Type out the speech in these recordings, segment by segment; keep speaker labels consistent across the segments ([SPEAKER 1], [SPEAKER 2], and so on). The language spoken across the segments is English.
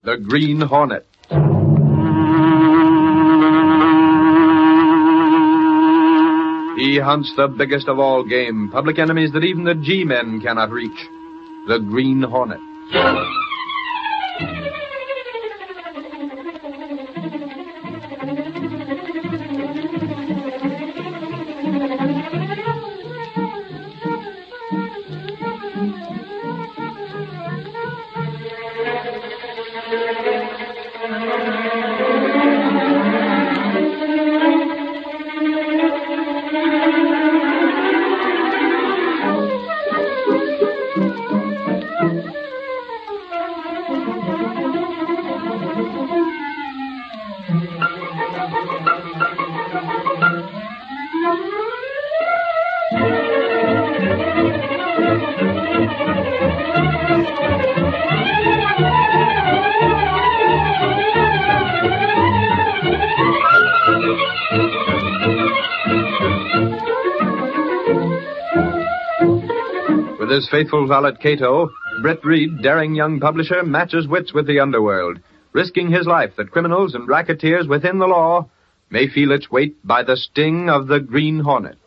[SPEAKER 1] The Green Hornet. He hunts the biggest of all game, public enemies that even the G-men cannot reach. The Green Hornet. With his faithful valet Cato, Britt Reed, daring young publisher, matches wits with the underworld, risking his life that criminals and racketeers within the law may feel its weight by the sting of the Green Hornet.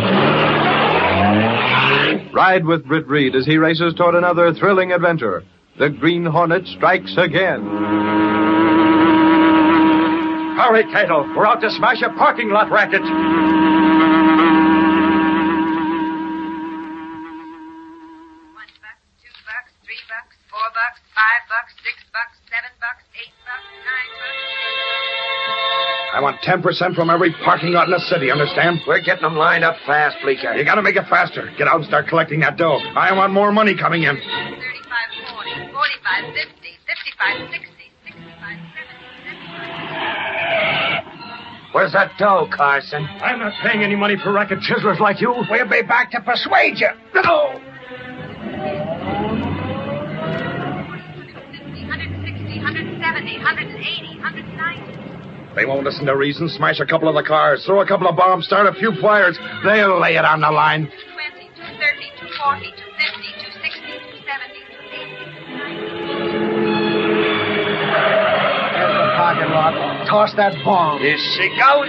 [SPEAKER 1] Ride with Britt Reed as he races toward another thrilling adventure. The Green Hornet strikes again.
[SPEAKER 2] Hurry, Cato. We're out to smash a parking lot racket. I want 10% from every parking lot in the city, understand?
[SPEAKER 3] We're getting them lined up fast, Bleeker.
[SPEAKER 2] You gotta make it faster. Get out and start collecting that dough. I want more money coming in.
[SPEAKER 4] 35, 40, 45, 50, 55, 60, 65, 70, 75.
[SPEAKER 3] Where's that dough, Carson?
[SPEAKER 2] I'm not paying any money for racket chiselers like you.
[SPEAKER 3] We'll be back to persuade you. No!
[SPEAKER 4] 160, 170, 180, 190.
[SPEAKER 2] They won't listen to reason. Smash a couple of the cars, throw a couple of bombs, start a few fires. They'll lay it on the line.
[SPEAKER 4] 220, 230, 240, 250, 260, 270, 280.
[SPEAKER 3] There's the parking lot. Toss that bomb.
[SPEAKER 2] Here she goes.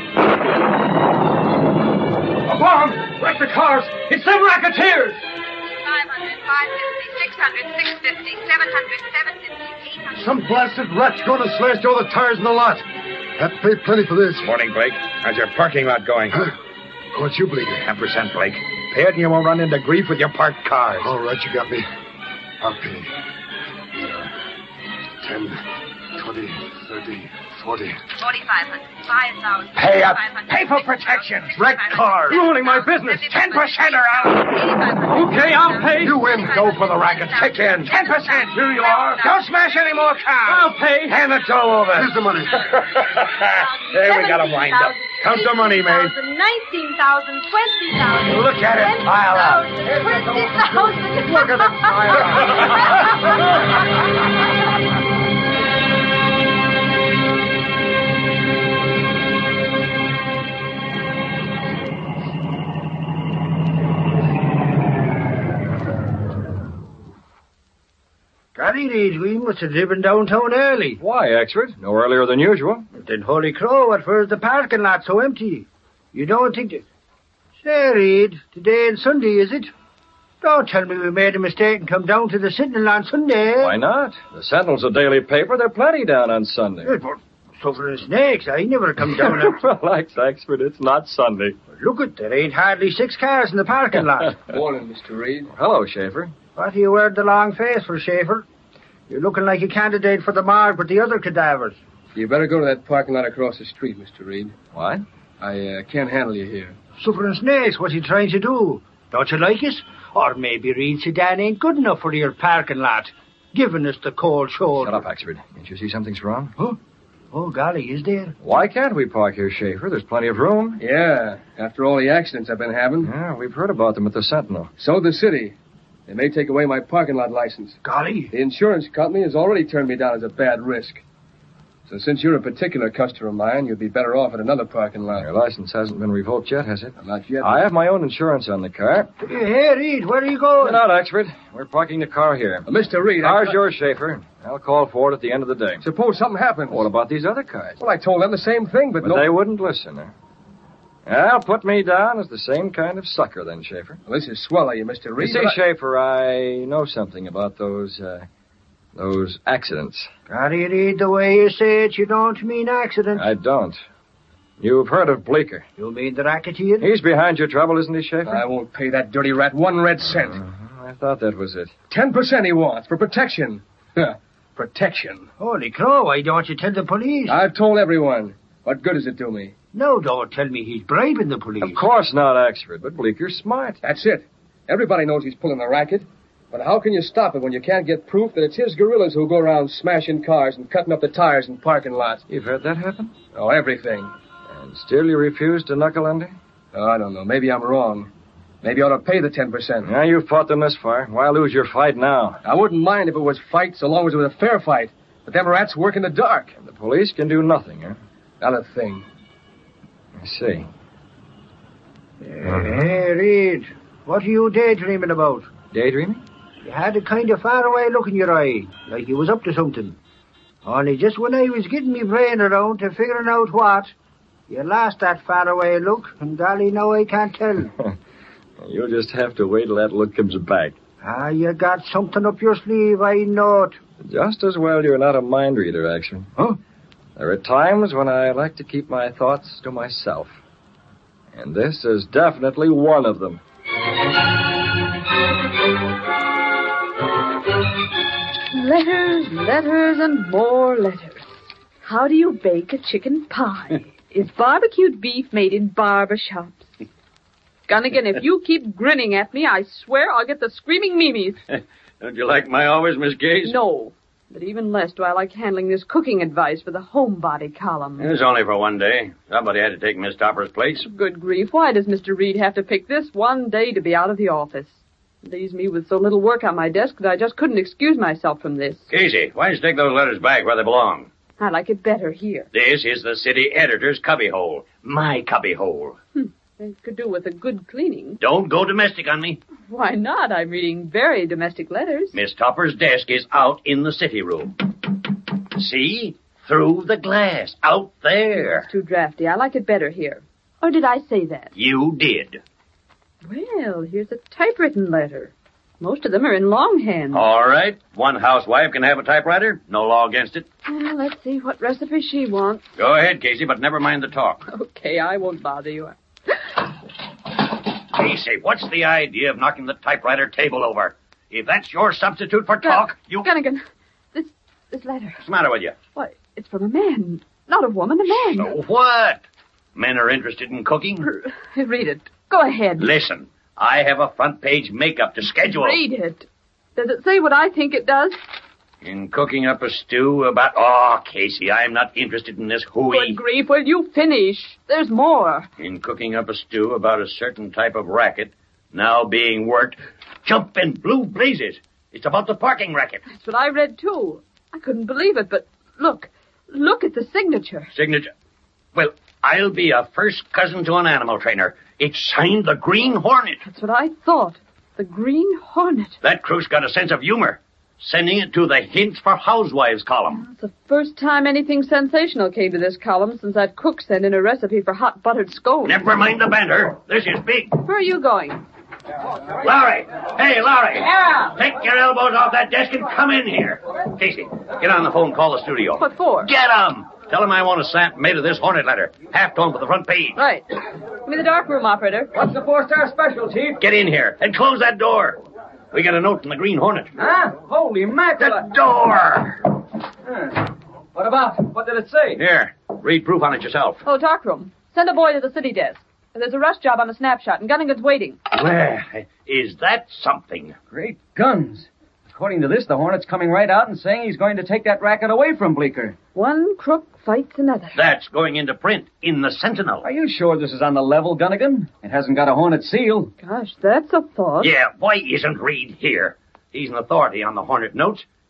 [SPEAKER 2] A bomb! Wreck the cars! It's them racketeers!
[SPEAKER 4] 500, 550, 600, 650, 700, 750, 800.
[SPEAKER 5] Some blasted rat's going to slash all the tires in the lot. That paid plenty for this.
[SPEAKER 2] Morning, Blake. How's your parking lot going?
[SPEAKER 5] Huh? What's you, Blake?
[SPEAKER 2] 10%, Blake. Pay it and you won't run into grief with your parked cars.
[SPEAKER 5] All right, you got me. I'll pay. 10, 20, 30, 40.
[SPEAKER 4] 4,500, 5,000.
[SPEAKER 2] Pay up.
[SPEAKER 4] 500,
[SPEAKER 3] Pay for
[SPEAKER 4] 6,000,
[SPEAKER 3] protection.
[SPEAKER 4] 6,500,
[SPEAKER 2] Wreck cars. Ruining my business.
[SPEAKER 3] 10% or out.
[SPEAKER 4] 8,500.
[SPEAKER 2] Okay, I'll pay.
[SPEAKER 5] You win.
[SPEAKER 2] Go for the racket. Kick in.
[SPEAKER 3] 10%.
[SPEAKER 2] Here you are.
[SPEAKER 3] Don't smash any more cars.
[SPEAKER 2] I'll pay. Hand the dough over.
[SPEAKER 5] Here's the money.
[SPEAKER 2] There, we got 'em lined up. Count the money, May.
[SPEAKER 4] 19,000, 20,000.
[SPEAKER 2] Look at it pile up.
[SPEAKER 4] 20,000.
[SPEAKER 2] Look at it pile up.
[SPEAKER 3] Golly, Reed, we must have driven downtown early.
[SPEAKER 6] Why, Exford? No earlier than usual.
[SPEAKER 3] Then holy crow, at first the parking lot so empty. You don't think that... Say, Reed, today and Sunday, is it? Don't tell me we made a mistake and come down to the Sentinel on Sunday.
[SPEAKER 6] Why not? The Sentinel's a daily paper. There are plenty down on Sunday.
[SPEAKER 3] Yes, but suffering snakes, I never come down and...
[SPEAKER 6] Relax, Exford. It's not Sunday.
[SPEAKER 3] Look it, there ain't hardly 6 cars in the parking lot.
[SPEAKER 7] Morning, Mr. Reed.
[SPEAKER 6] Hello, Schaefer.
[SPEAKER 3] What are you wearing the long face for, Schaefer? You're looking like a candidate for the morgue with the other cadavers.
[SPEAKER 7] You better go to that parking lot across the street, Mr. Reed.
[SPEAKER 6] What?
[SPEAKER 7] I can't handle you here.
[SPEAKER 3] Suffering snakes, what's he trying to do? Don't you like it? Or maybe Reed Sedan ain't good enough for your parking lot, giving us the cold shoulder.
[SPEAKER 6] Shut up, Exford. Can't you see something's wrong?
[SPEAKER 3] Huh? Oh, golly, is there?
[SPEAKER 6] Why can't we park here, Schaefer? There's plenty of room.
[SPEAKER 7] Yeah, after all the accidents I've been having.
[SPEAKER 6] Yeah, we've heard about them at the Sentinel.
[SPEAKER 7] So the city. They may take away my parking lot license.
[SPEAKER 3] Golly.
[SPEAKER 7] The insurance company has already turned me down as a bad risk. So since you're a particular customer of mine, you'd be better off at another parking lot.
[SPEAKER 6] Your license hasn't been revoked yet, has it?
[SPEAKER 7] Not yet.
[SPEAKER 6] I have my own insurance on the car.
[SPEAKER 3] Hey, Reed, where are you going?
[SPEAKER 6] Get out, Axford. We're parking the car here.
[SPEAKER 7] Mr. Reed,
[SPEAKER 6] Car's yours, Schaefer. I'll call for it at the end of the day.
[SPEAKER 7] Suppose something happens.
[SPEAKER 6] What about these other cars?
[SPEAKER 7] Well, I told them the same thing, but no...
[SPEAKER 6] They wouldn't listen. Well, put me down as the same kind of sucker then, Schaefer.
[SPEAKER 7] Well, this is swell of you, Mr. Reed.
[SPEAKER 6] You see, Schaefer, I know something about those accidents.
[SPEAKER 3] Harry Reed, the way you say it, you don't mean accident.
[SPEAKER 6] I don't. You've heard of Bleeker.
[SPEAKER 3] You mean the racketeer?
[SPEAKER 6] He's behind your trouble, isn't he, Schaefer?
[SPEAKER 7] I won't pay that dirty rat 1 red cent.
[SPEAKER 6] I thought that was it.
[SPEAKER 7] 10% he wants for protection. Protection.
[SPEAKER 3] Holy crow, why don't you tell the police?
[SPEAKER 7] I've told everyone. What good does it do me?
[SPEAKER 3] No, don't tell me he's bribing the police.
[SPEAKER 6] Of course not, Axford, but Bleeker's smart.
[SPEAKER 7] That's it. Everybody knows he's pulling the racket. But how can you stop it when you can't get proof that it's his guerrillas who go around smashing cars and cutting up the tires in parking lots?
[SPEAKER 6] You've heard that happen?
[SPEAKER 7] Oh, everything.
[SPEAKER 6] And still you refuse to knuckle under?
[SPEAKER 7] Oh, I don't know. Maybe I'm wrong. Maybe I ought to pay the 10%.
[SPEAKER 6] Now, you've fought them this far. Why lose your fight now?
[SPEAKER 7] I wouldn't mind if it was fight so long as it was a fair fight. But them rats work in the dark.
[SPEAKER 6] And the police can do nothing, huh?
[SPEAKER 7] Not a thing.
[SPEAKER 6] I see.
[SPEAKER 3] Hey, Reed, what are you daydreaming about?
[SPEAKER 6] Daydreaming?
[SPEAKER 3] You had a kind of faraway look in your eye, like you was up to something. Only just when I was getting me brain around to figuring out what, you lost that faraway look, and golly, now I can't tell.
[SPEAKER 6] You'll just have to wait till that look comes back.
[SPEAKER 3] Ah, you got something up your sleeve, I know it.
[SPEAKER 6] Just as well you're not a mind reader, actually.
[SPEAKER 3] Huh?
[SPEAKER 6] There are times when I like to keep my thoughts to myself. And this is definitely one of them.
[SPEAKER 8] Letters, letters, and more letters. How do you bake a chicken pie? Is barbecued beef made in barber shops? Gunnigan, if you keep grinning at me, I swear I'll get the screaming memes.
[SPEAKER 9] Don't you like my always, Miss Gaze?
[SPEAKER 8] No, but even less do I like handling this cooking advice for the homebody column.
[SPEAKER 9] It's only for one day. Somebody had to take Miss Topper's place.
[SPEAKER 8] Good grief, why does Mr. Reed have to pick this one day to be out of the office? It leaves me with so little work on my desk that I just couldn't excuse myself from this.
[SPEAKER 9] Casey, why don't you take those letters back where they belong?
[SPEAKER 8] I like it better here.
[SPEAKER 9] This is the city editor's cubbyhole. My cubbyhole.
[SPEAKER 8] It could do with a good cleaning.
[SPEAKER 9] Don't go domestic on me.
[SPEAKER 8] Why not? I'm reading very domestic letters.
[SPEAKER 9] Miss Topper's desk is out in the city room. See? Through the glass. Out there.
[SPEAKER 8] It's too drafty. I like it better here. Or did I say that?
[SPEAKER 9] You did.
[SPEAKER 8] Well, here's a typewritten letter. Most of them are in longhand.
[SPEAKER 9] All right. One housewife can have a typewriter. No law against it.
[SPEAKER 8] Well, let's see what recipe she wants.
[SPEAKER 9] Go ahead, Casey, but never mind the talk.
[SPEAKER 8] Okay, I won't bother you.
[SPEAKER 9] Casey, what's the idea of knocking the typewriter table over? If that's your substitute for talk, you...
[SPEAKER 8] Gunnigan, this letter.
[SPEAKER 9] What's the matter with you?
[SPEAKER 8] Why, it's from a man. Not a woman, a man.
[SPEAKER 9] So what? Men are interested in cooking?
[SPEAKER 8] Read it. Go ahead.
[SPEAKER 9] Listen, I have a front page makeup to schedule.
[SPEAKER 8] Read it. Does it say what I think it does?
[SPEAKER 9] In cooking up a stew about... Oh, Casey, I'm not interested in this hooey.
[SPEAKER 8] Good grief, will you finish? There's more.
[SPEAKER 9] In cooking up a stew about a certain type of racket now being worked. Jumping blue blazes. It's about the parking racket.
[SPEAKER 8] That's what I read, too. I couldn't believe it, but look. Look at the signature.
[SPEAKER 9] Signature? Well, I'll be a first cousin to an animal trainer. It's signed the Green Hornet.
[SPEAKER 8] That's what I thought. The Green Hornet.
[SPEAKER 9] That crew's got a sense of humor. Sending it to the Hints for Housewives column.
[SPEAKER 8] It's the first time anything sensational came to this column since that cook sent in a recipe for hot buttered scones.
[SPEAKER 9] Never mind the banter. This is big.
[SPEAKER 8] Where are you going?
[SPEAKER 9] Larry! Hey, Larry! Yeah! Take your elbows off that desk and come in here. Casey, get on the phone, call the studio.
[SPEAKER 8] What for?
[SPEAKER 9] Get 'em! Tell 'em I want a stamp made of this Hornet letter. Half-tone for the front page.
[SPEAKER 8] Right. Give me the darkroom, operator.
[SPEAKER 10] What's the 4-star special, Chief?
[SPEAKER 9] Get in here and close that door. We got a note from the Green Hornet.
[SPEAKER 10] Huh? Holy mackerel.
[SPEAKER 9] The door!
[SPEAKER 10] What about? What did it say?
[SPEAKER 9] Here, read proof on it yourself.
[SPEAKER 8] Oh, darkroom. Send a boy to the city desk. There's a rush job on a snapshot, and Gunnigan's waiting.
[SPEAKER 9] Well, is that something?
[SPEAKER 10] Great guns. According to this, the Hornet's coming right out and saying he's going to take that racket away from Bleeker.
[SPEAKER 8] One crook fights another.
[SPEAKER 9] That's going into print in the Sentinel.
[SPEAKER 10] Are you sure this is on the level, Gunnigan? It hasn't got a Hornet seal.
[SPEAKER 8] Gosh, that's a thought.
[SPEAKER 9] Yeah, why isn't Reed here? He's an authority on the Hornet notes.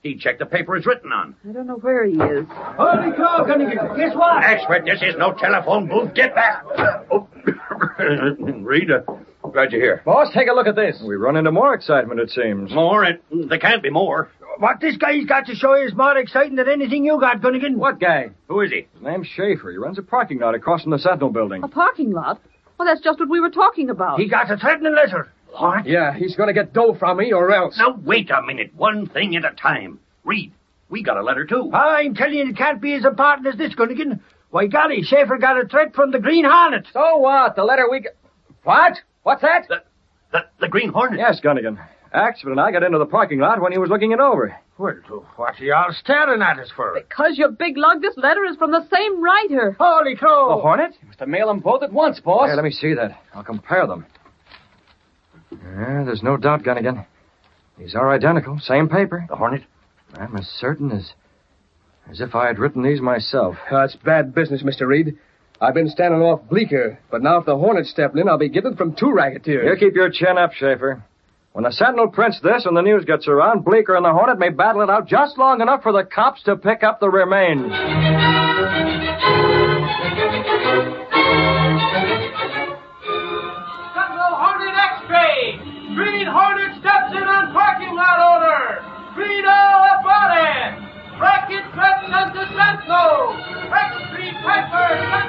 [SPEAKER 9] He'd check the paper it's written on.
[SPEAKER 8] I don't know where he is.
[SPEAKER 3] Holy cow, Gunnigan. Guess what?
[SPEAKER 9] Expert, this is no telephone booth. Get back. Oh. Reed, glad you're here.
[SPEAKER 6] Boss, take a look at this. We run into more excitement, it seems.
[SPEAKER 9] More? There can't be more.
[SPEAKER 3] What this guy's got to show is more exciting than anything you got, Gunnigan.
[SPEAKER 6] What guy?
[SPEAKER 9] Who is he?
[SPEAKER 6] His name's Schaefer. He runs a parking lot across from the Sentinel building.
[SPEAKER 8] A parking lot? Well, that's just what we were talking about.
[SPEAKER 3] He got a threatening letter. What?
[SPEAKER 7] Yeah, he's going to get dough from me or else.
[SPEAKER 9] Now, wait a minute. One thing at a time. Reed, we got a letter, too.
[SPEAKER 3] I'm telling you, it can't be as important as this, Gunnigan. Why, golly, Schaefer got a threat from the Green Hornet.
[SPEAKER 7] So what? The letter we got... What? What's that?
[SPEAKER 9] The Green Hornet?
[SPEAKER 6] Yes, Gunnigan. Axford and I got into the parking lot when he was looking it over.
[SPEAKER 3] Well, what are you all staring at us for?
[SPEAKER 8] Because you big lug, this letter is from the same writer.
[SPEAKER 3] Holy crow!
[SPEAKER 6] The Hornet?
[SPEAKER 7] You must have mailed them both at once, boss.
[SPEAKER 6] Here, let me see that. I'll compare them. There's no doubt, Gunnigan. These are identical. Same paper.
[SPEAKER 9] The Hornet?
[SPEAKER 6] I'm as certain as if I had written these myself.
[SPEAKER 7] That's bad business, Mr. Reed. I've been standing off Bleecker, but now if the Hornet's stepping in, I'll be getting it from two racketeers.
[SPEAKER 6] You keep your chin up, Schaefer. When the Sentinel prints this and the news gets around, Bleecker and the Hornet may battle it out just long enough for the cops to pick up the remains.
[SPEAKER 11] Sentinel Hornet X-ray! Green Hornet steps in on parking lot owner! Read all about it! Racket threatens to Sentinel! X-Street Piper,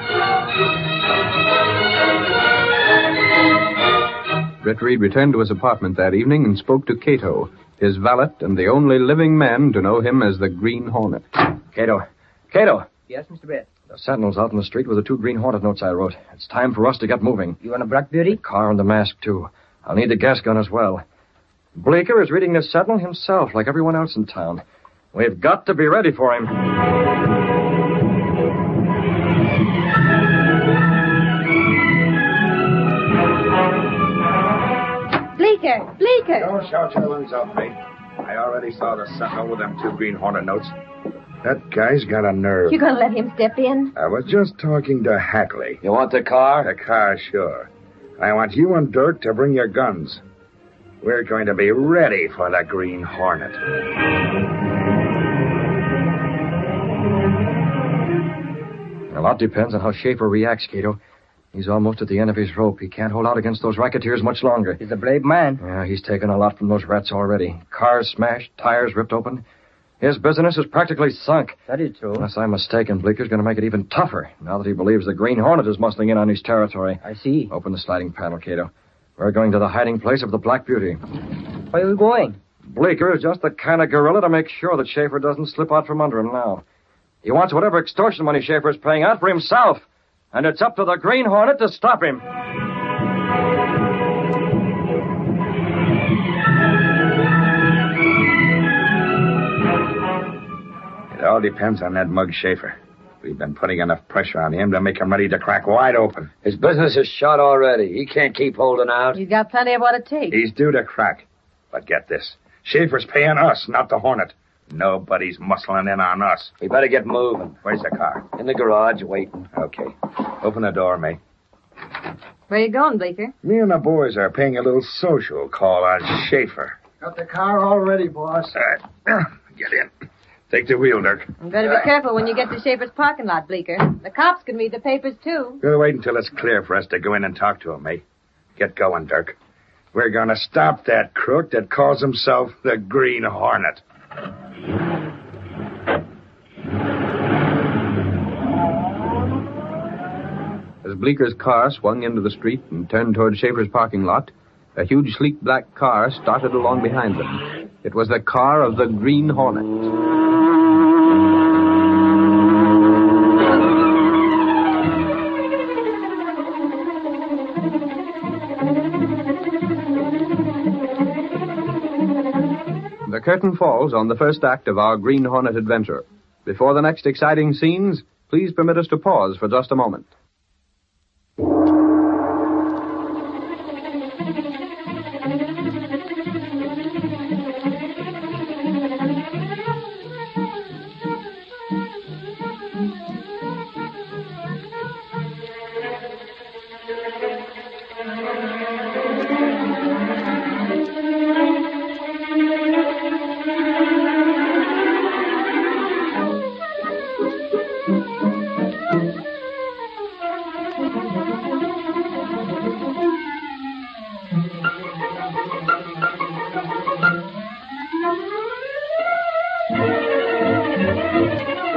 [SPEAKER 11] Sentinel!
[SPEAKER 1] Britt Reed returned to his apartment that evening and spoke to Cato, his valet and the only living man to know him as the Green Hornet.
[SPEAKER 6] Cato.
[SPEAKER 12] Yes, Mr. Brett.
[SPEAKER 6] The Sentinel's out in the street with the 2 Green Hornet notes I wrote. It's time for us to get moving.
[SPEAKER 12] You want a Black Beauty?
[SPEAKER 6] The car and the mask, too. I'll need the gas gun as well. Bleecker is reading the Sentinel himself, like everyone else in town. We've got to be ready for him.
[SPEAKER 13] Bleecker!
[SPEAKER 2] Don't shout your lungs out, mate. I already saw the Sentinel with them 2 Green Hornet notes. That guy's got a nerve.
[SPEAKER 13] You gonna let him step in?
[SPEAKER 2] I was just talking to Hackley.
[SPEAKER 6] You want the car?
[SPEAKER 2] The car, sure. I want you and Dirk to bring your guns. We're going to be ready for the Green Hornet.
[SPEAKER 6] A lot depends on how Schaefer reacts, Cato. He's almost at the end of his rope. He can't hold out against those racketeers much longer.
[SPEAKER 12] He's a brave man.
[SPEAKER 6] Yeah, he's taken a lot from those rats already. Cars smashed, tires ripped open. His business is practically sunk.
[SPEAKER 12] That is true.
[SPEAKER 6] Unless I'm mistaken, Bleeker's going to make it even tougher now that he believes the Green Hornet is muscling in on his territory.
[SPEAKER 12] I see.
[SPEAKER 6] Open the sliding panel, Cato. We're going to the hiding place of the Black Beauty.
[SPEAKER 12] Where are we going?
[SPEAKER 6] Bleecker is just the kind of gorilla to make sure that Schaefer doesn't slip out from under him now. He wants whatever extortion money Schaefer is paying out for himself. And it's up to the Green Hornet to stop him.
[SPEAKER 2] It all depends on that mug Schaefer. We've been putting enough pressure on him to make him ready to crack wide open.
[SPEAKER 14] His business is shot already. He can't keep holding out.
[SPEAKER 13] He's got plenty of what it takes.
[SPEAKER 2] He's due to crack. But get this. Schaefer's paying us, not the Hornet. Nobody's muscling in on us.
[SPEAKER 14] We better get moving.
[SPEAKER 2] Where's the car?
[SPEAKER 14] In the garage, waiting.
[SPEAKER 2] Okay. Open the door, mate.
[SPEAKER 13] Where you going, Bleecker?
[SPEAKER 2] Me and the boys are paying a little social call on Schaefer.
[SPEAKER 3] Got the car all ready, boss.
[SPEAKER 2] Get in. Take the wheel, Dirk.
[SPEAKER 13] You better be careful when you get to Schaefer's parking lot, Bleecker. The cops can read the papers, too.
[SPEAKER 2] We'll wait until it's clear for us to go in and talk to him, mate. Get going, Dirk. We're going to stop that crook that calls himself the Green Hornet.
[SPEAKER 1] As Bleeker's car swung into the street and turned toward Schaefer's parking lot, a huge, sleek black car started along behind them. It was the car of the Green Hornet. The curtain falls on the first act of our Green Hornet adventure. Before the next exciting scenes, please permit us to pause for just a moment.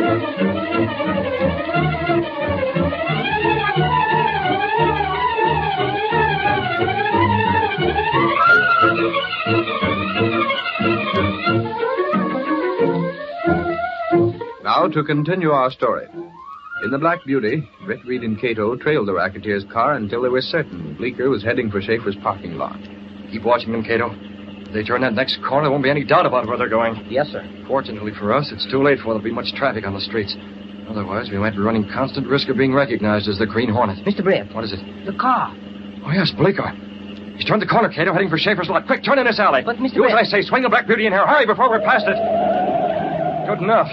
[SPEAKER 1] Now to continue our story. In the Black Beauty, Brett Reed and Cato trailed the racketeer's car until they were certain Bleeker was heading for Schaefer's parking lot.
[SPEAKER 6] Keep watching them, Cato. If they turn that next corner, there won't be any doubt about where they're going.
[SPEAKER 12] Yes, sir.
[SPEAKER 6] Fortunately for us, it's too late for there to be much traffic on the streets. Otherwise, we might be running constant risk of being recognized as the Green Hornet.
[SPEAKER 12] Mr. Brett.
[SPEAKER 6] What is it?
[SPEAKER 12] The car.
[SPEAKER 6] Oh, yes, Bleeker. He's turned the corner, Cato, heading for Schaefer's lot. Quick, turn in this alley.
[SPEAKER 12] But, Mr.
[SPEAKER 6] Do as
[SPEAKER 12] Brett.
[SPEAKER 6] I say. Swing the Black Beauty in here. Hurry before we're past it. Good enough.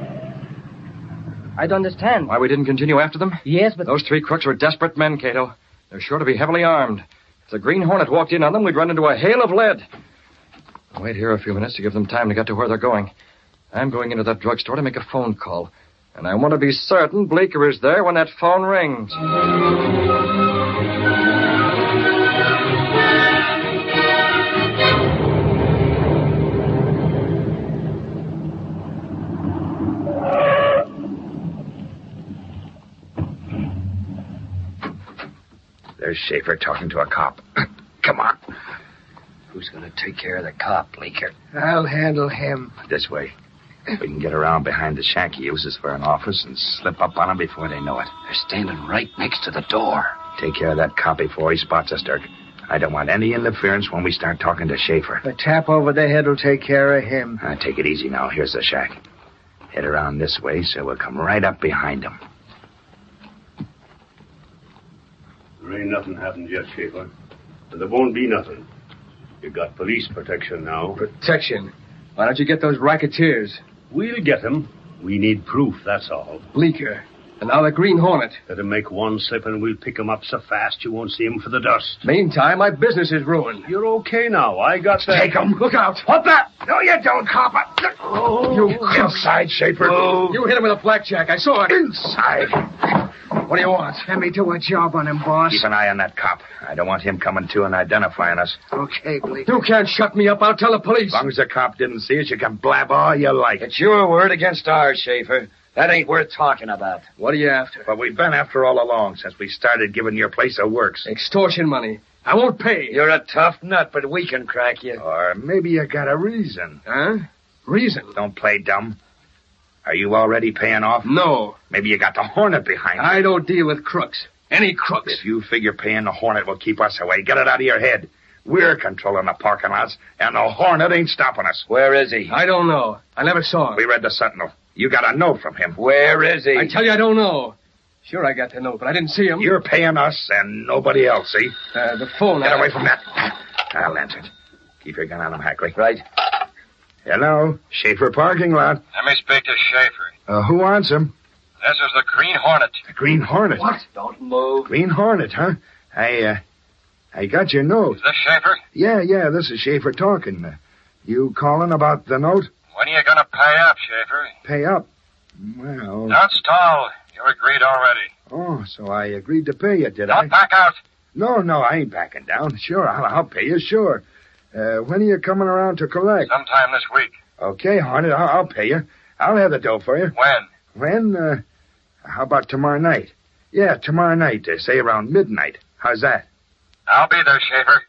[SPEAKER 12] I don't understand.
[SPEAKER 6] Why we didn't continue after them?
[SPEAKER 12] Yes, but...
[SPEAKER 6] Those three crooks were desperate men, Cato. They're sure to be heavily armed. If the Green Hornet walked in on them, we'd run into a hail of lead. I'll wait here a few minutes to give them time to get to where they're going. I'm going into that drugstore to make a phone call. And I want to be certain Bleeker is there when that phone rings.
[SPEAKER 2] There's Schaefer talking to a cop. Come on. Who's going to take care of the cop, Bleeker?
[SPEAKER 3] I'll handle him.
[SPEAKER 2] This way. We can get around behind the shack he uses for an office and slip up on him before they know it. They're standing right next to the door. Take care of that cop before he spots us, Dirk. I don't want any interference when we start talking to Schaefer.
[SPEAKER 3] A tap over the head will take care of him.
[SPEAKER 2] Take it easy now. Here's the shack. Head around this way so we'll come right up behind him.
[SPEAKER 15] There ain't nothing happened yet, Schaefer. And there won't be nothing. You got police protection now.
[SPEAKER 7] Protection? Why don't you get those racketeers?
[SPEAKER 15] We'll get them. We need proof, that's all.
[SPEAKER 7] Bleeker. And now the Green Hornet.
[SPEAKER 15] Let him make one slip and we'll pick him up so fast you won't see him for the dust.
[SPEAKER 7] Meantime, my business is ruined.
[SPEAKER 15] You're okay now. I got that.
[SPEAKER 2] Take him.
[SPEAKER 7] Look out.
[SPEAKER 2] What the? No, you don't, cop.
[SPEAKER 7] You
[SPEAKER 2] inside, Schaefer.
[SPEAKER 7] You hit him with a blackjack. I saw it.
[SPEAKER 2] Inside.
[SPEAKER 7] What do you want?
[SPEAKER 3] Let me do a job on him, boss.
[SPEAKER 2] Keep an eye on that cop. I don't want him coming to and identifying us.
[SPEAKER 3] Okay, Bleeker.
[SPEAKER 7] You can't shut me up. I'll tell the police.
[SPEAKER 2] As long as the cop didn't see us, you can blab all you like.
[SPEAKER 14] It's your word against ours, Schaefer. That ain't worth talking about.
[SPEAKER 7] What are you after?
[SPEAKER 2] But we've been after all along since we started giving your place a works.
[SPEAKER 7] Extortion money. I won't pay.
[SPEAKER 14] You're a tough nut, but we can crack you.
[SPEAKER 2] Or maybe you got a reason.
[SPEAKER 7] Huh? Reason?
[SPEAKER 2] Don't play dumb. Are you already paying off?
[SPEAKER 7] No.
[SPEAKER 2] Maybe you got the Hornet behind you.
[SPEAKER 7] I don't deal with crooks. Any crooks.
[SPEAKER 2] If you figure paying the Hornet will keep us away, get it out of your head. We're controlling the parking lots, and the Hornet ain't stopping us.
[SPEAKER 14] Where is he?
[SPEAKER 7] I don't know. I never saw him.
[SPEAKER 2] We read the Sentinel. You got a note from him.
[SPEAKER 14] Where is he?
[SPEAKER 7] I tell you, I don't know. Sure, I got the note, but I didn't see him.
[SPEAKER 2] You're paying us and nobody else, see?
[SPEAKER 7] The phone.
[SPEAKER 2] Get away from that. I'll answer it. Keep your gun on him, Hackley.
[SPEAKER 14] Right.
[SPEAKER 2] Hello, Schaefer parking lot.
[SPEAKER 16] Let me speak to Schaefer.
[SPEAKER 2] Who wants him?
[SPEAKER 16] This is the Green Hornet.
[SPEAKER 2] The Green Hornet?
[SPEAKER 14] What? Don't move.
[SPEAKER 2] Green Hornet, huh? I got your note.
[SPEAKER 16] Is this Schaefer?
[SPEAKER 2] Yeah, this is Schaefer talking. You calling about the note?
[SPEAKER 16] When are you going to pay up, Schaefer?
[SPEAKER 2] Pay up? Well...
[SPEAKER 16] Don't stall. You agreed already.
[SPEAKER 2] Oh, so I agreed to pay you, did I?
[SPEAKER 16] Don't back out.
[SPEAKER 2] No, I ain't backing down. Sure, I'll pay you, sure. When are you coming around to collect?
[SPEAKER 16] Sometime this week.
[SPEAKER 2] Okay, Hornet, I'll pay you. I'll have the dough for you.
[SPEAKER 16] When?
[SPEAKER 2] When? How about tomorrow night? Yeah, tomorrow night, say around midnight. How's that?
[SPEAKER 16] I'll be there, Schaefer.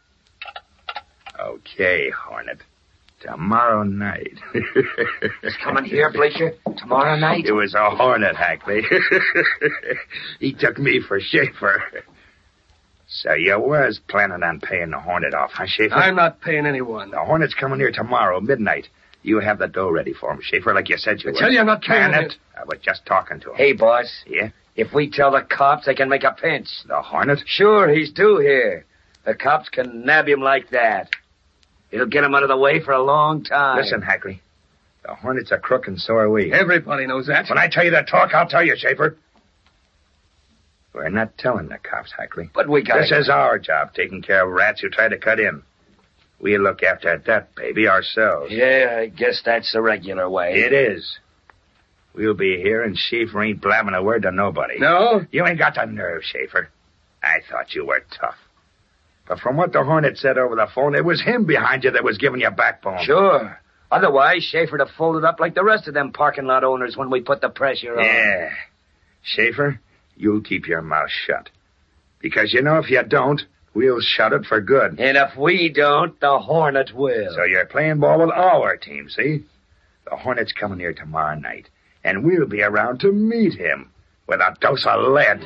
[SPEAKER 2] Okay, Hornet. Tomorrow night.
[SPEAKER 14] He's coming here, Bleeker? Tomorrow night?
[SPEAKER 2] It was a Hornet, Hackley. He took me for Schaefer. So you was planning on paying the Hornet off, huh, Schaefer?
[SPEAKER 7] I'm not paying anyone.
[SPEAKER 2] The Hornet's coming here tomorrow, midnight. You have the dough ready for him, Schaefer, like you said you would.
[SPEAKER 7] I tell you I'm not paying
[SPEAKER 2] it. I was just talking to him.
[SPEAKER 14] Hey, boss.
[SPEAKER 2] Yeah?
[SPEAKER 14] If we tell the cops, they can make a pinch.
[SPEAKER 2] The Hornet?
[SPEAKER 14] Sure, he's due here. The cops can nab him like that. It'll get him out of the way for a long time.
[SPEAKER 2] Listen, Hackley. The Hornet's a crook, and so are we.
[SPEAKER 7] Everybody knows that.
[SPEAKER 2] When I tell you to talk, I'll tell you, Schaefer. We're not telling the cops, Hackley.
[SPEAKER 14] But we got
[SPEAKER 2] This is our job, taking care of rats who try to cut in. We'll look after that baby ourselves.
[SPEAKER 14] Yeah, I guess that's the regular way.
[SPEAKER 2] It is. We'll be here, and Schaefer ain't blabbing a word to nobody.
[SPEAKER 7] No?
[SPEAKER 2] You ain't got the nerve, Schaefer. I thought you were tough. But from what the Hornet said over the phone, it was him behind you that was giving you backbone.
[SPEAKER 14] Sure. Otherwise, Schaefer'd have folded up like the rest of them parking lot owners when we put the pressure on.
[SPEAKER 2] Yeah. Schaefer, you'll keep your mouth shut. Because if you don't, we'll shut it for good.
[SPEAKER 14] And if we don't, the Hornet will.
[SPEAKER 2] So you're playing ball with our team, see? The Hornet's coming here tomorrow night, and we'll be around to meet him with a dose of lead.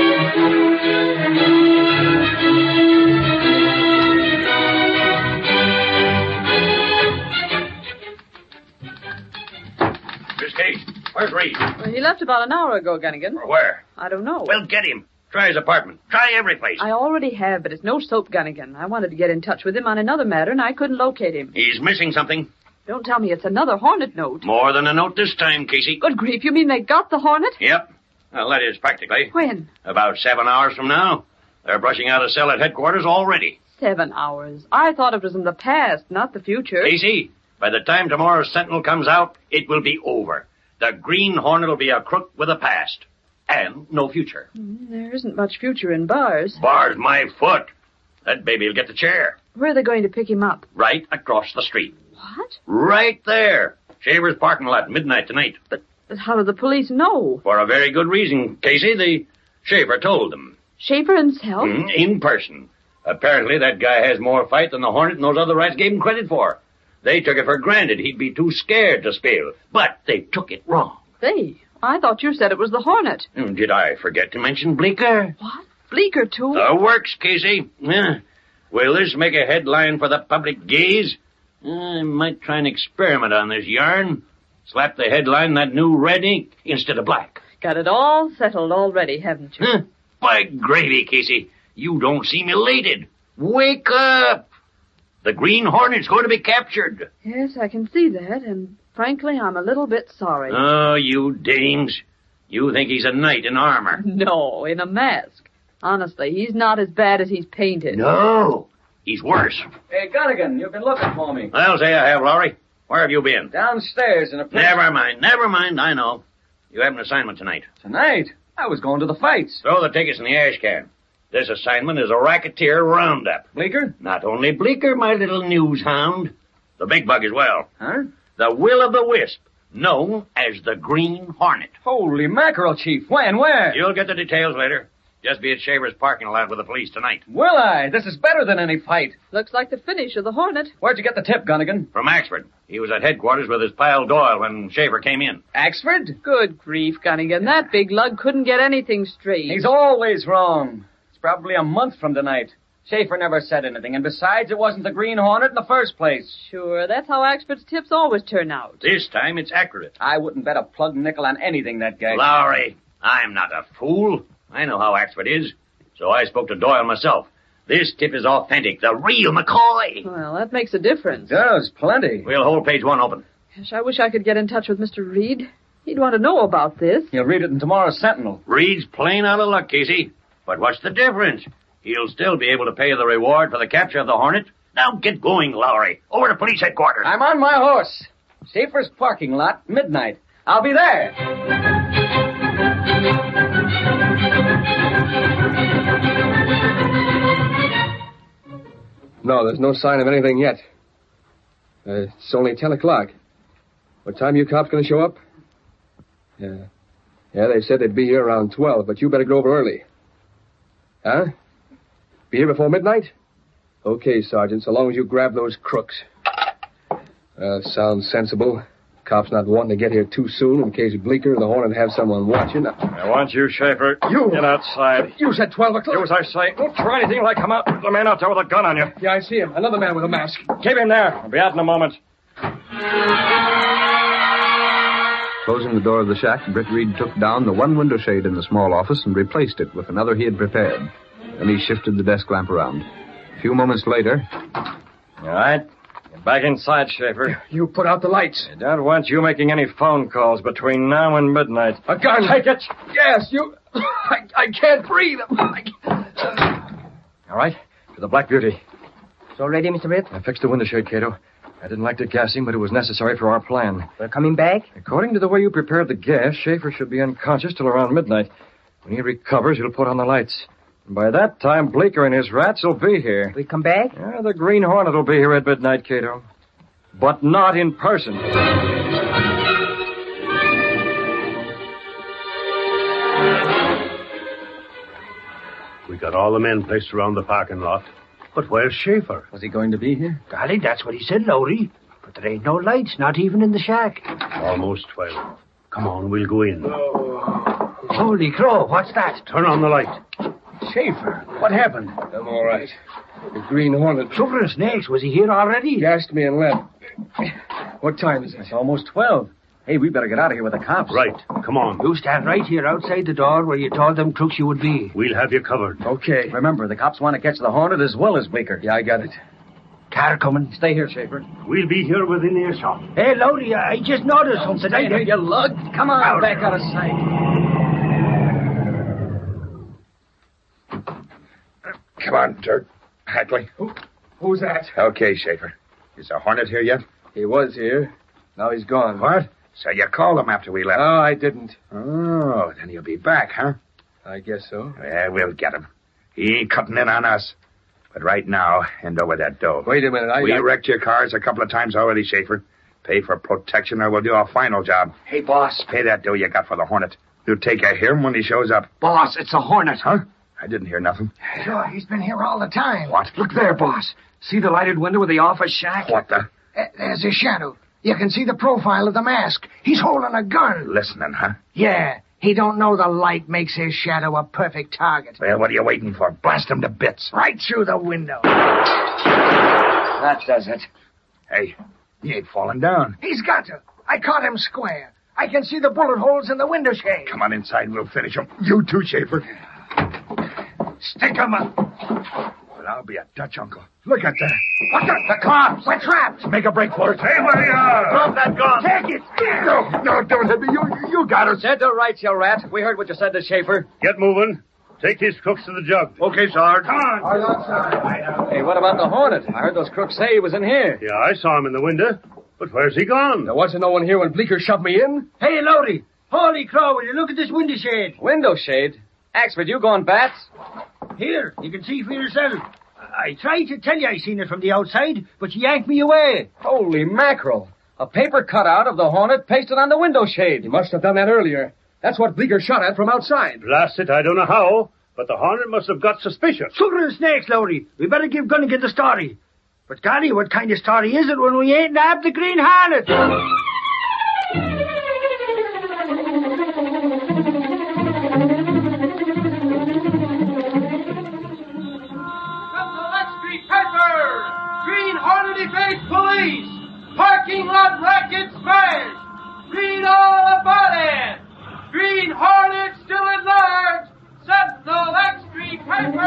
[SPEAKER 9] Miss Kate, where's Reed?
[SPEAKER 8] Well, he left about an hour ago, Gunnigan.
[SPEAKER 9] Where?
[SPEAKER 8] I don't know.
[SPEAKER 9] Well, get him. Try his apartment. Try every place.
[SPEAKER 8] I already have, but it's no soap, Gunnigan. I wanted to get in touch with him on another matter, and I couldn't locate him.
[SPEAKER 9] He's missing something.
[SPEAKER 8] Don't tell me it's another Hornet note.
[SPEAKER 9] More than a note this time, Casey.
[SPEAKER 8] Good grief, you mean they got the Hornet?
[SPEAKER 9] Yep. Well, that is practically.
[SPEAKER 8] When?
[SPEAKER 9] About 7 hours from now. They're brushing out a cell at headquarters already.
[SPEAKER 8] 7 hours. I thought it was in the past, not the future.
[SPEAKER 9] Casey, by the time tomorrow's Sentinel comes out, it will be over. The Green Hornet will be a crook with a past. And no future.
[SPEAKER 8] There isn't much future in bars.
[SPEAKER 9] Bars my foot. That baby will get the chair.
[SPEAKER 8] Where are they going to pick him up?
[SPEAKER 9] Right across the street.
[SPEAKER 8] What?
[SPEAKER 9] Right there. Shaver's parking lot, midnight tonight.
[SPEAKER 8] But how do the police know?
[SPEAKER 9] For a very good reason, Casey. The Shaver told them.
[SPEAKER 8] Shaver himself?
[SPEAKER 9] In person. Apparently that guy has more fight than the Hornet and those other rats gave him credit for. They took it for granted he'd be too scared to spill. But they took it wrong.
[SPEAKER 8] They? I thought you said it was the Hornet.
[SPEAKER 9] Did I forget to mention Bleeker?
[SPEAKER 8] What? Bleeker, too?
[SPEAKER 9] The works, Casey. Will this make a headline for the public gaze? I might try an experiment on this yarn. Slap the headline that new red ink instead of black.
[SPEAKER 8] Got it all settled already, haven't you?
[SPEAKER 9] By gravy, Casey. You don't seem elated. Wake up! The Green Hornet's going to be captured.
[SPEAKER 8] Yes, I can see that, and frankly, I'm a little bit sorry.
[SPEAKER 9] Oh, you dames. You think he's a knight in armor.
[SPEAKER 8] No, in a mask. Honestly, he's not as bad as he's painted.
[SPEAKER 9] No, he's worse.
[SPEAKER 10] Hey, Gunnigan, you've been looking for me.
[SPEAKER 9] I'll say I have, Lowry. Where have you been?
[SPEAKER 10] Downstairs in a place...
[SPEAKER 9] Never mind. I know. You have an assignment tonight.
[SPEAKER 10] Tonight? I was going to the fights.
[SPEAKER 9] Throw the tickets in the ash can. This assignment is a racketeer roundup.
[SPEAKER 10] Bleeker?
[SPEAKER 9] Not only Bleeker, my little news hound. The big bug as well.
[SPEAKER 10] Huh?
[SPEAKER 9] The will-o'-the-wisp, known as the Green Hornet.
[SPEAKER 10] Holy mackerel, Chief. When? Where?
[SPEAKER 9] You'll get the details later. Just be at Shaver's parking lot with the police tonight.
[SPEAKER 10] Will I? This is better than any fight.
[SPEAKER 8] Looks like the finish of the Hornet.
[SPEAKER 10] Where'd you get the tip, Gunnigan?
[SPEAKER 9] From Axford. He was at headquarters with his pal Doyle when Shaver came in.
[SPEAKER 10] Axford?
[SPEAKER 8] Good grief, Gunnigan. That big lug couldn't get anything straight.
[SPEAKER 10] He's always wrong. It's probably a month from tonight. Schaefer never said anything, and besides, it wasn't the Green Hornet in the first place.
[SPEAKER 8] Sure, that's how Axford's tips always turn out.
[SPEAKER 9] This time it's accurate.
[SPEAKER 10] I wouldn't bet a plug nickel on anything that guy...
[SPEAKER 9] Lowry, I'm not a fool. I know how Axford is. So I spoke to Doyle myself. This tip is authentic, the real McCoy.
[SPEAKER 8] Well, that makes a difference.
[SPEAKER 10] It does, plenty.
[SPEAKER 9] We'll hold page 1 open.
[SPEAKER 8] Gosh, I wish I could get in touch with Mr. Reed. He'd want to know about this.
[SPEAKER 10] He'll read it in tomorrow's Sentinel.
[SPEAKER 9] Reed's plain out of luck, Casey. But what's the difference? He'll still be able to pay the reward for the capture of the Hornet. Now get going, Lowry. Over to police headquarters.
[SPEAKER 10] I'm on my horse. Schaefer's parking lot, midnight. I'll be there.
[SPEAKER 7] No, there's no sign of anything yet. It's only 10 o'clock. What time you cops going to show up? Yeah, they said they'd be here around 12, but you better go over early. Huh? Be here before midnight? Okay, Sergeant, so long as you grab those crooks. Sounds sensible. Cops not wanting to get here too soon in case Bleeker and the Hornet have someone watching.
[SPEAKER 6] I want you, Schaefer.
[SPEAKER 7] You!
[SPEAKER 6] Get outside.
[SPEAKER 7] You said 12 o'clock.
[SPEAKER 6] Do as I say. Don't try anything like come out. There's a man out there with a gun on you.
[SPEAKER 7] Yeah, I see him. Another man with a mask.
[SPEAKER 6] Keep him there. I'll be out in a moment.
[SPEAKER 1] Closing the door of the shack, Britt Reed took down the one window shade in the small office and replaced it with another he had prepared. Then he shifted the desk lamp around. A few moments later...
[SPEAKER 6] All right. Get back inside, Schaefer.
[SPEAKER 7] You put out the lights.
[SPEAKER 6] I don't want you making any phone calls between now and midnight.
[SPEAKER 7] A gun.
[SPEAKER 6] Take it.
[SPEAKER 7] Yes, you... I can't breathe.
[SPEAKER 6] All right. To the Black Beauty.
[SPEAKER 12] So ready, Mr. Britt?
[SPEAKER 6] I fixed the window shade, Cato. I didn't like to gas him, but it was necessary for our plan.
[SPEAKER 12] We're coming back?
[SPEAKER 6] According to the way you prepared the gas, Schaefer should be unconscious till around midnight. When he recovers, he'll put on the lights. And by that time, Bleeker and his rats will be here.
[SPEAKER 12] We come back?
[SPEAKER 6] Yeah, the Green Hornet will be here at midnight, Cato. but not in person.
[SPEAKER 15] We got all the men placed around the parking lot. But where's Schaefer?
[SPEAKER 6] Was he going to be here?
[SPEAKER 3] Golly, that's what he said, Lowry. But there ain't no lights, not even in the shack.
[SPEAKER 15] Almost 12. Come on, we'll go in.
[SPEAKER 3] Holy crow, what's that?
[SPEAKER 15] Turn on the light.
[SPEAKER 3] Schaefer, what happened?
[SPEAKER 7] I'm all right. The Green Hornet.
[SPEAKER 3] Sugar and snakes, was he here already?
[SPEAKER 7] Gassed me and left. What time is it?
[SPEAKER 10] It's almost 12. Hey, we better get out of here with the cops.
[SPEAKER 15] Right. Come on.
[SPEAKER 3] You stand right here outside the door where you told them crooks you would be.
[SPEAKER 15] We'll have you covered.
[SPEAKER 7] Okay.
[SPEAKER 10] Remember, the cops want to catch the Hornet as well as Bleeker.
[SPEAKER 7] Yeah, I got it.
[SPEAKER 3] Car coming.
[SPEAKER 10] Stay here, Schaefer.
[SPEAKER 15] We'll be here within earshot.
[SPEAKER 3] Hey, Lowry, I just noticed something.
[SPEAKER 10] Stay here, you lug. Come on, back out of sight.
[SPEAKER 2] Come on, Dirk. Hackley.
[SPEAKER 7] Who's that?
[SPEAKER 2] Okay, Schaefer. Is the Hornet here yet?
[SPEAKER 7] He was here. Now he's gone.
[SPEAKER 2] What? So you called him after we left?
[SPEAKER 7] No, I didn't.
[SPEAKER 2] Oh, then he'll be back, huh?
[SPEAKER 7] I guess so.
[SPEAKER 2] Yeah, we'll get him. He ain't cutting in on us. But right now, hand over that dough.
[SPEAKER 7] Wait a minute.
[SPEAKER 2] We wrecked your cars a couple of times already, Schaefer. Pay for protection or we'll do a final job.
[SPEAKER 3] Hey, boss.
[SPEAKER 2] Pay that dough you got for the Hornet. You take care of him when he shows up.
[SPEAKER 3] Boss, it's a Hornet.
[SPEAKER 2] Huh? I didn't hear nothing.
[SPEAKER 3] Sure, he's been here all the time.
[SPEAKER 2] What?
[SPEAKER 3] Look there, boss. See the lighted window of the office shack?
[SPEAKER 2] What the?
[SPEAKER 3] There's his shadow. You can see the profile of the mask. He's holding a gun.
[SPEAKER 2] Listening, huh?
[SPEAKER 3] Yeah. He don't know the light makes his shadow a perfect target.
[SPEAKER 2] Well, what are you waiting for? Blast him to bits.
[SPEAKER 3] Right through the window.
[SPEAKER 10] That does it.
[SPEAKER 2] Hey, he ain't falling down.
[SPEAKER 3] He's got to. I caught him square. I can see the bullet holes in the window shade.
[SPEAKER 2] Come on inside. We'll finish him. You too, Schaefer.
[SPEAKER 3] Stick him up.
[SPEAKER 2] Well, I'll be a Dutch uncle. Look at that.
[SPEAKER 3] What the cops? We're trapped.
[SPEAKER 2] Make a break for it.
[SPEAKER 15] Hey, where you are? Drop that gun.
[SPEAKER 3] Take it.
[SPEAKER 2] No, don't hit me. You got us.
[SPEAKER 10] Set to rights, you rat. We heard what you said to Schaefer.
[SPEAKER 15] Get moving. Take these crooks to the jug. Okay, Sarge. Come on.
[SPEAKER 10] Hey, what about the Hornet? I heard those crooks say he was in here.
[SPEAKER 15] Yeah, I saw him in the window. But where's he gone?
[SPEAKER 7] There wasn't no one here when Bleeker shoved me in.
[SPEAKER 3] Hey, Lowry. Holy crow, will you look at this window shade?
[SPEAKER 10] Window shade? Axford, you going bats?
[SPEAKER 3] Here, you can see for yourself. I tried to tell you I seen it from the outside, but you yanked me away.
[SPEAKER 10] Holy mackerel. A paper cutout of the Hornet pasted on the window shade.
[SPEAKER 7] He must have done that earlier. That's what Bleeker shot at from outside.
[SPEAKER 15] Blast it, I don't know how, but the Hornet must have got suspicious.
[SPEAKER 3] Sugar and snakes, Lowry. We better give Gunnigan the story. But, golly, what kind of story is it when we ain't nabbed the Green Hornet?
[SPEAKER 11] Green Hornet evades police! Parking lot racket smashed! Read all about it! Green Hornet still at large! Sentinel X-Street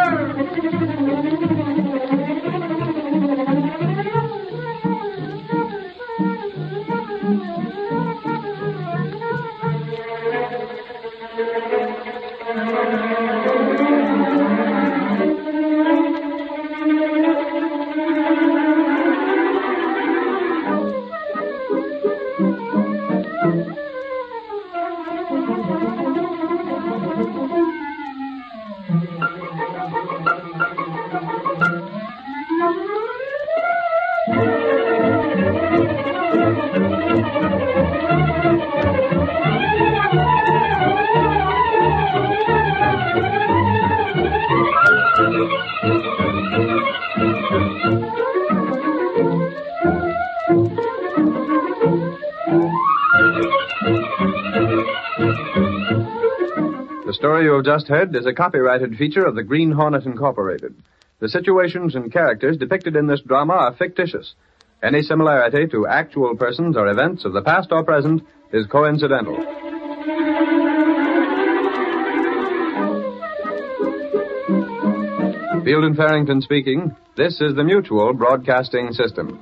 [SPEAKER 1] The story you have just heard is a copyrighted feature of the Green Hornet Incorporated. The situations and characters depicted in this drama are fictitious. Any similarity to actual persons or events of the past or present is coincidental. Field and Farrington speaking. This is the Mutual Broadcasting System.